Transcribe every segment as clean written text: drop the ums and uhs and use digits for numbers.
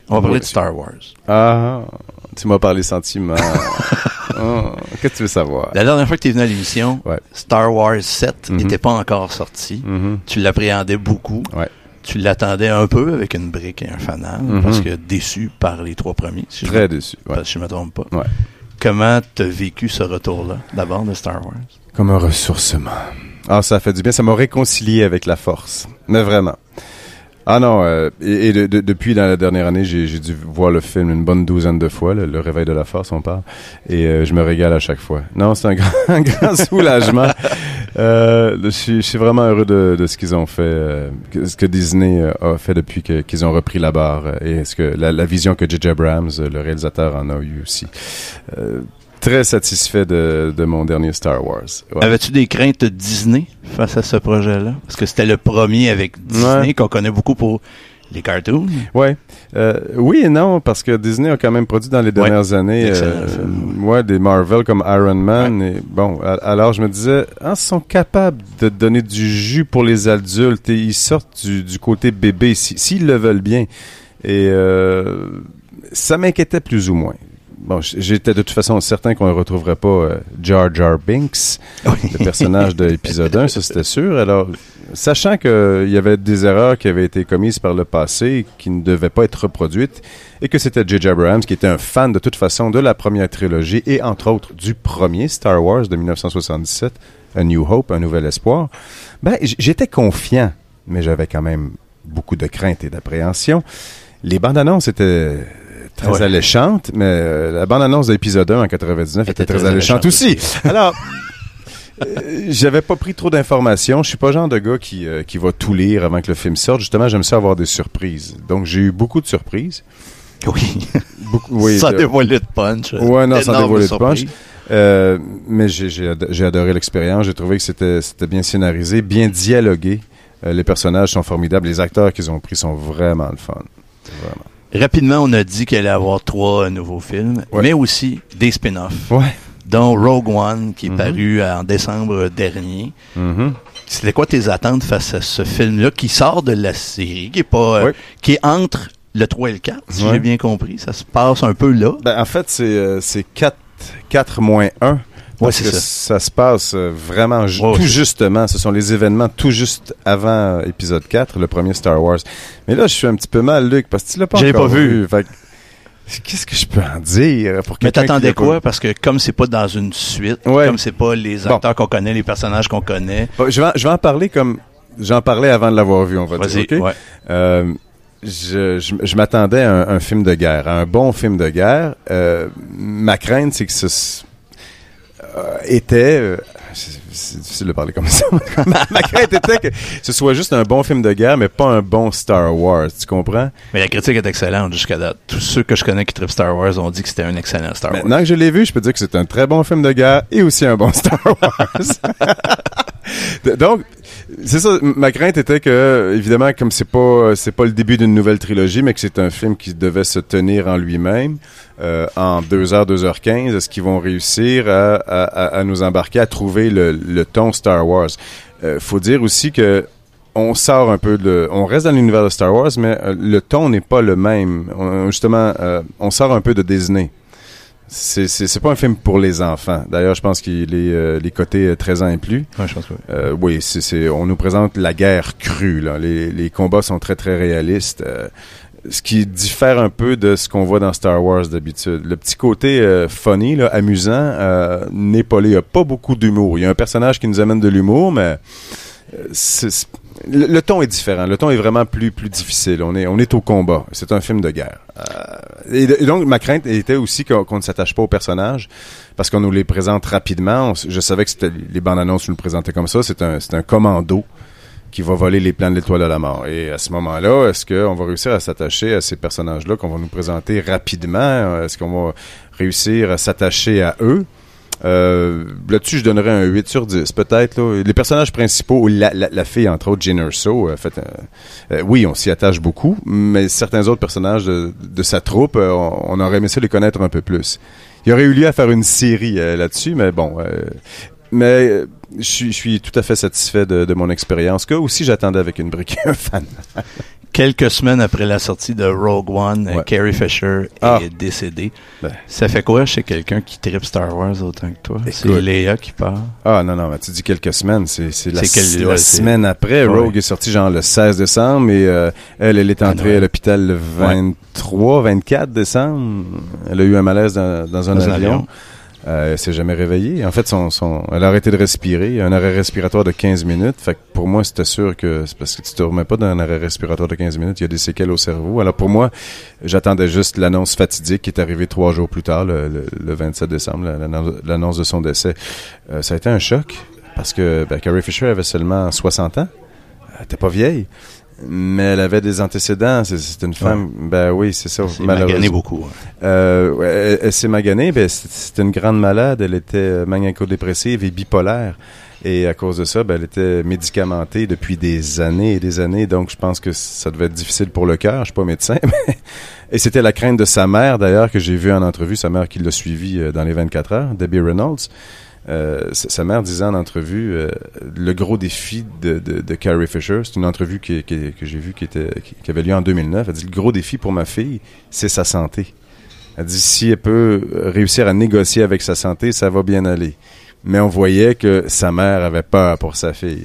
On va parler de Star Wars. Ah, tu m'as parlé sentiments. Qu'est-ce que tu veux savoir? La dernière fois que tu es venu à l'émission, Star Wars 7 n'était pas encore sorti. Tu l'appréhendais beaucoup. Ouais. Tu l'attendais un peu avec une brique et un fanal, parce que déçu par les 3 premiers. Si Très déçu. Parce que je ne me trompe pas. Ouais. Comment tu as vécu ce retour-là, d'abord, de Star Wars? Comme un ressourcement. Ah, ça a fait du bien. Ça m'a réconcilié avec la force. Mais vraiment. Ah non, depuis dans la dernière année, j'ai dû voir le film une bonne douzaine de fois, le Réveil de la Force, on parle, et je me régale à chaque fois. Non, c'est un grand soulagement. Je suis vraiment heureux de ce qu'ils ont fait, ce que Disney a fait depuis qu'ils ont repris la barre, et ce que la vision que J.J. Abrams, le réalisateur, en a eu aussi. Très satisfait de mon dernier Star Wars. Ouais. Avais-tu des craintes de Disney face à ce projet-là? Parce que c'était le premier avec Disney qu'on connaît beaucoup pour les cartoons. Ouais. Oui et non, parce que Disney a quand même produit dans les dernières années des Marvel comme Iron Man. Et, bon, alors je me disais, ils sont capables de donner du jus pour les adultes et ils sortent du côté bébé s'ils le veulent bien. Et ça m'inquiétait plus ou moins. Bon, j'étais de toute façon certain qu'on ne retrouverait pas Jar Jar Binks, le personnage de l'épisode 1, ça c'était sûr. Alors, sachant qu'il y avait des erreurs qui avaient été commises par le passé, qui ne devaient pas être reproduites, et que c'était J.J. Abrams, qui était un fan de toute façon de la première trilogie, et entre autres du premier Star Wars de 1977, A New Hope, Un Nouvel Espoir, ben j'étais confiant, mais j'avais quand même beaucoup de crainte et d'appréhension. Les bandes annonces étaient très alléchante, mais la bande-annonce de l'épisode 1 en 99 était très alléchante aussi. Alors, j'avais pas pris trop d'informations. Je suis pas le genre de gars qui va tout lire avant que le film sorte. Justement, j'aime ça avoir des surprises. Donc, j'ai eu beaucoup de surprises. Oui. Sans dévoiler de punch. Ouais, non, sans dévoiler de punch. Mais j'ai adoré l'expérience. J'ai trouvé que c'était bien scénarisé, bien dialogué. Les personnages sont formidables. Les acteurs qu'ils ont pris sont vraiment le fun. Vraiment. Rapidement, on a dit qu'il allait y avoir 3 nouveaux films, mais aussi des spin-offs, dont Rogue One, qui est paru en décembre dernier. C'était quoi tes attentes face à ce film-là, qui sort de la série, qui est pas, qui est entre le 3 et le 4, si j'ai bien compris? Ça se passe un peu là? Ben, en fait, c'est 4 moins 1. Parce que ça se passe vraiment tout justement. Ce sont les événements tout juste avant épisode 4, le premier Star Wars. Mais là, je suis un petit peu mal, Luc, parce que tu l'as pas encore vu. Fait, qu'est-ce que je peux en dire pour mais t'attendais quoi? Parce que comme c'est pas dans une suite, comme c'est pas les acteurs qu'on connaît, les personnages qu'on connaît. Bon, je vais en parler comme j'en parlais avant de l'avoir vu, on va dire. Okay? Je m'attendais à un film de guerre, à un bon film de guerre. Ma crainte, c'est que c'est difficile de parler comme ça. Ma crainte était que ce soit juste un bon film de guerre, mais pas un bon Star Wars. Tu comprends? Mais la critique est excellente jusqu'à date. Tous ceux que je connais qui trippent Star Wars ont dit que c'était un excellent Star Wars. Maintenant que je l'ai vu, je peux dire que c'est un très bon film de guerre et aussi un bon Star Wars. Donc, c'est ça. Ma crainte était que, évidemment, comme c'est pas le début d'une nouvelle trilogie, mais que c'est un film qui devait se tenir en lui-même, en 2h, 2h15, est-ce qu'ils vont réussir à nous embarquer, à trouver le ton Star Wars? Faut dire aussi que on sort un peu on reste dans l'univers de Star Wars, mais le ton n'est pas le même. On sort un peu de Disney. C'est pas un film pour les enfants. D'ailleurs, je pense qu'il est les côtés 13 ans et plus. Ouais, je pense que oui. On nous présente la guerre crue, là. Les combats sont très, très réalistes. Ce qui diffère un peu de ce qu'on voit dans Star Wars d'habitude. Le petit côté funny, là, amusant, n'est pas là. Il n'y a pas beaucoup d'humour. Il y a un personnage qui nous amène de l'humour, mais le ton est différent. Le ton est vraiment plus difficile. On est au combat. C'est un film de guerre. Et donc, ma crainte était aussi qu'on ne s'attache pas aux personnages parce qu'on nous les présente rapidement. Je savais que c'était les bandes annonces nous le présentaient comme ça. C'est un commando qui va voler les plans de l'Étoile de la Mort. Et à ce moment-là, est-ce qu'on va réussir à s'attacher à ces personnages-là qu'on va nous présenter rapidement? Est-ce qu'on va réussir à s'attacher à eux? Là-dessus, je donnerais un 8 sur 10, peut-être. Là. Les personnages principaux, la fille, entre autres, Jyn Erso, oui, on s'y attache beaucoup, mais certains autres personnages de sa troupe, on aurait aimé ça les connaître un peu plus. Il y aurait eu lieu à faire une série là-dessus, mais bon... mais je suis tout à fait satisfait de mon expérience, que aussi j'attendais avec une brique et un fan. quelques semaines après la sortie de Rogue One, Carrie Fisher est décédée. Ça fait quoi chez quelqu'un qui tripe Star Wars autant que toi? Écoute, c'est Léa qui parle. Ah non, mais tu dis quelques semaines, c'est la semaine après. Rogue est sorti genre le 16 décembre et elle est entrée à l'hôpital le 24 décembre. Elle a eu un malaise dans un avion. Elle s'est jamais réveillée. En fait, elle a arrêté de respirer. Un arrêt respiratoire de 15 minutes. Fait que pour moi, c'était sûr que c'est parce que tu te remets pas d'un arrêt respiratoire de 15 minutes. Il y a des séquelles au cerveau. Alors pour moi, j'attendais juste l'annonce fatidique qui est arrivée 3 jours plus tard, le 27 décembre, l'annonce de son décès. Ça a été un choc parce que Carrie Fisher avait seulement 60 ans. Elle était pas vieille. Mais elle avait des antécédents. C'est une femme. Oui, c'est ça. Elle s'est maganée beaucoup. Elle s'est maganée. C'était une grande malade. Elle était maniaco-dépressive et bipolaire. Et à cause de ça, elle était médicamentée depuis des années et des années. Donc, je pense que ça devait être difficile pour le cœur. Je suis pas médecin. Et c'était la crainte de sa mère, d'ailleurs, que j'ai vue en entrevue. Sa mère qui l'a suivie dans les 24 heures, Debbie Reynolds. Sa mère disait en entrevue le gros défi de Carrie Fisher, c'est une entrevue que j'ai vue qui avait lieu en 2009. Elle dit le gros défi pour ma fille, c'est sa santé. Elle dit si elle peut réussir à négocier avec sa santé, ça va bien aller. Mais on voyait que sa mère avait peur pour sa fille.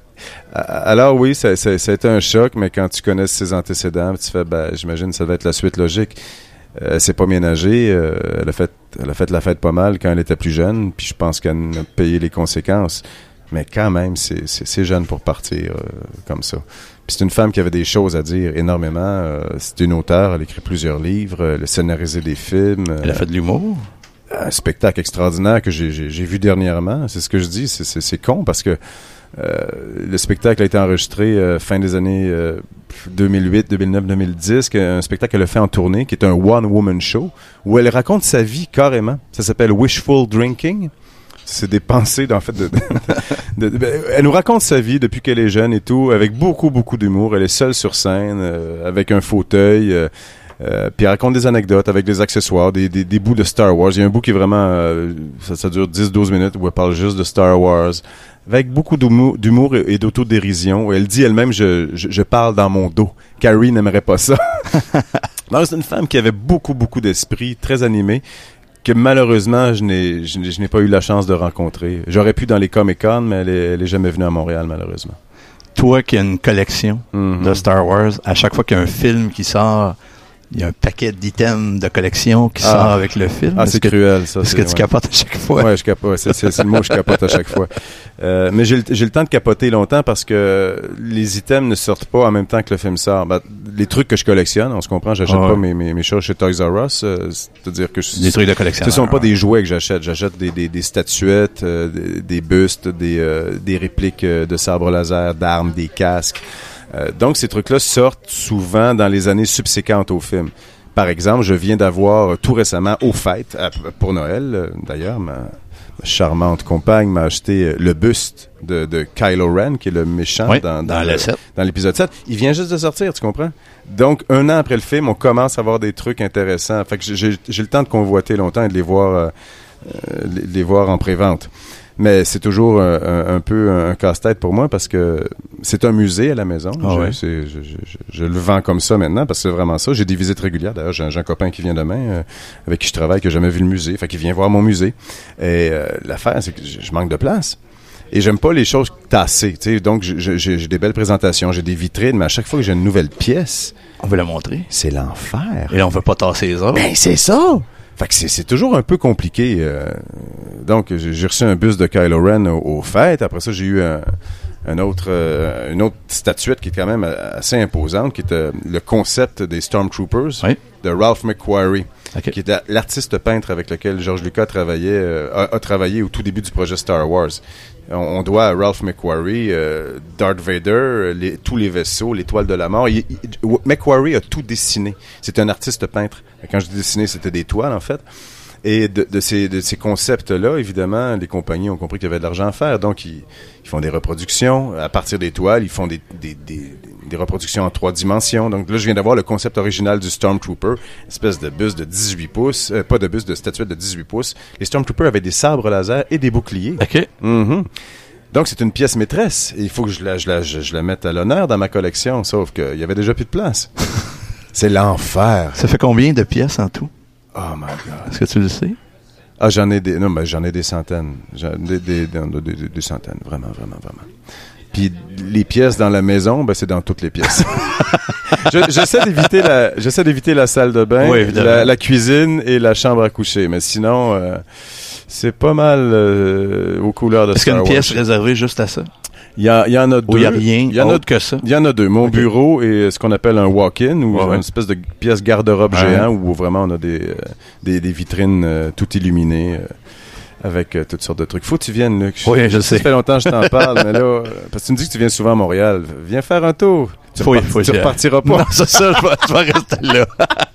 Alors oui, ça a été un choc, mais quand tu connais ses antécédents, tu fais j'imagine que ça va être la suite logique. Elle s'est pas ménagée, elle a fait la fête pas mal quand elle était plus jeune, puis je pense qu'elle a payé les conséquences. Mais quand même, c'est jeune pour partir comme ça. Puis c'est une femme qui avait des choses à dire énormément. C'est une auteure, elle écrit plusieurs livres, elle a scénarisé des films. Elle a fait de l'humour. Un spectacle extraordinaire que j'ai vu dernièrement. C'est ce que je dis, c'est con parce que le spectacle a été enregistré fin des années 2008, 2009, 2010, un spectacle qu'elle a fait en tournée, qui est un one-woman show, où elle raconte sa vie carrément. Ça s'appelle Wishful Drinking. C'est des pensées, en fait. Elle nous raconte sa vie depuis qu'elle est jeune et tout, avec beaucoup, beaucoup d'humour. Elle est seule sur scène, avec un fauteuil. Puis elle raconte des anecdotes avec des accessoires, des bouts de Star Wars. Il y a un bout qui est vraiment... ça dure 10-12 minutes où elle parle juste de Star Wars, avec beaucoup d'humour et d'autodérision. Elle dit elle-même, je parle dans mon dos. Carrie n'aimerait pas ça. Alors, c'est une femme qui avait beaucoup, beaucoup d'esprit, très animée, que malheureusement, je n'ai pas eu la chance de rencontrer. J'aurais pu dans les Comic-Con, mais elle est jamais venue à Montréal, malheureusement. Toi qui as une collection de Star Wars, à chaque fois qu'il y a un film qui sort... Il y a un paquet d'items de collection qui sort avec le film. C'est cruel, ça. Est-ce que tu capotes à chaque fois? Ouais, je capote. C'est le mot, je capote à chaque fois. Mais j'ai le temps de capoter longtemps parce que les items ne sortent pas en même temps que le film sort. Les trucs que je collectionne, on se comprend, j'achète pas mes choses chez Toys R Us. C'est-à-dire que des trucs de collection. Ce sont pas des jouets que j'achète. J'achète des statuettes, des bustes, des répliques de sabres laser, d'armes, des casques. Donc, ces trucs-là sortent souvent dans les années subséquentes au film. Par exemple, je viens d'avoir tout récemment, aux fêtes, pour Noël, d'ailleurs, ma charmante compagne m'a acheté le buste de Kylo Ren, qui est le méchant dans l'épisode 7. Il vient juste de sortir, tu comprends? Donc, 1 an après le film, on commence à avoir des trucs intéressants. Fait que j'ai le temps de convoiter longtemps et de les voir en pré-vente. Mais c'est toujours un peu un casse-tête pour moi parce que c'est un musée à la maison. Je le vends comme ça maintenant parce que c'est vraiment ça. J'ai des visites régulières. D'ailleurs, j'ai un copain qui vient demain avec qui je travaille qui n'a jamais vu le musée. Fait qu'il vient voir mon musée. Et l'affaire, c'est que je manque de place. Et j'aime pas les choses tassées. Donc, j'ai des belles présentations, j'ai des vitrines, mais à chaque fois que j'ai une nouvelle pièce... On veut la montrer. C'est l'enfer. Et là, on veut pas tasser les autres. Ben, c'est ça! Fait que c'est toujours un peu compliqué. Donc, j'ai reçu un buste de Kylo Ren aux fêtes. Après ça, j'ai eu une autre statuette qui est quand même assez imposante, qui est le concept des Stormtroopers de Ralph McQuarrie, qui est l'artiste peintre avec lequel George Lucas a travaillé au tout début du projet Star Wars. On doit à Ralph McQuarrie, Darth Vader, tous les vaisseaux, l'étoile de la mort. McQuarrie a tout dessiné. C'est un artiste peintre. Quand je dis dessiné, c'était des toiles, en fait. Et de ces concepts-là, évidemment, les compagnies ont compris qu'il y avait de l'argent à faire. Donc, ils font des reproductions. À partir des toiles, ils font des reproductions en 3 dimensions. Donc là, je viens d'avoir le concept original du Stormtrooper, espèce de buste de 18 pouces. Pas de buste, de statuette de 18 pouces. Les Stormtroopers avaient des sabres laser et des boucliers. OK. Donc, c'est une pièce maîtresse. Et il faut que je la mette à l'honneur dans ma collection, sauf qu'il y avait déjà plus de place. C'est l'enfer. Ça fait combien de pièces en tout? Oh my God. Est-ce que tu le sais? Ah, j'en ai des centaines. Des centaines. Vraiment. Puis les pièces dans la maison, c'est dans toutes les pièces. J'essaie d'éviter la salle de bain, oui, la cuisine et la chambre à coucher. Mais sinon, c'est pas mal aux couleurs de Star Wars. Est-ce qu'il y a une pièce réservée juste à ça? Il y en a deux. Il n'y a rien autre que ça? Il y en a deux. Mon bureau est ce qu'on appelle un walk-in, ou une espèce de pièce garde-robe géant, où vraiment on a des vitrines tout illuminées. Avec toutes sortes de trucs. Faut que tu viennes, Luc. Oui, je sais. Ça fait longtemps que je t'en parle, mais là, parce que tu me dis que tu viens souvent à Montréal. Viens faire un tour. Tu repartiras pas. Non, c'est ça, je vais rester là.